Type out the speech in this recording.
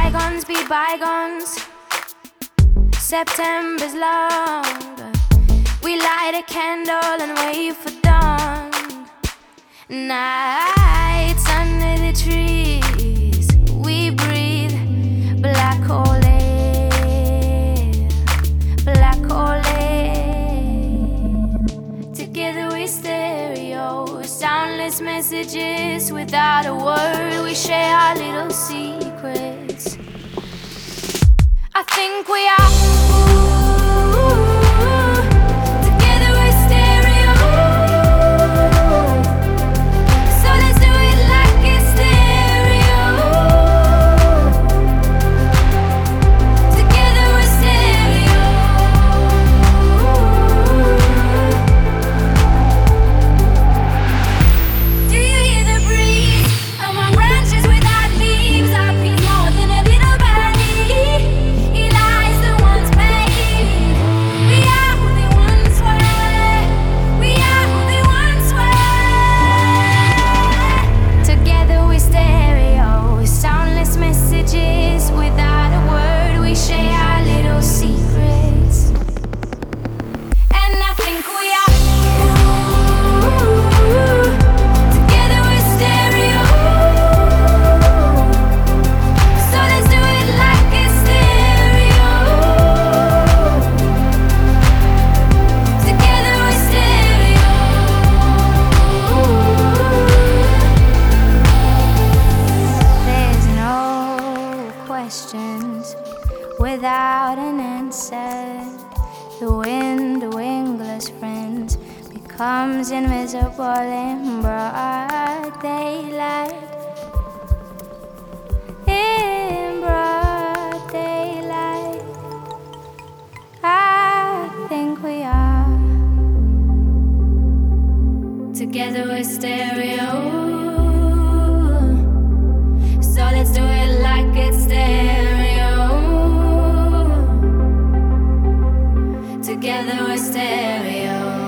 bygones be bygones. September's long. We light a candle and wait for dawn. Nights under the trees, we breathe black hole air, black hole air. Together we stereo, soundless messages without a word. We share our little secrets. I think we are. Together we're stereo. So let's do it like it's stereo. Together we're stereo. Do you hear the breeze among branches without leaves? I feel more than a little bunny. Eli's the ones made. We are who they once were. We are who they once were. Together we stereo, soundless messages without a word. We share our little secrets. And I think we are. Together we're stereo. So let's do it like it's stereo. Together we're stereo. There's no questions without an answer. The wind, wingless friends, becomes invisible in broad daylight. In broad daylight, I think we are. Together we're stereo. So let's do it like it's stereo. Together we're stereo.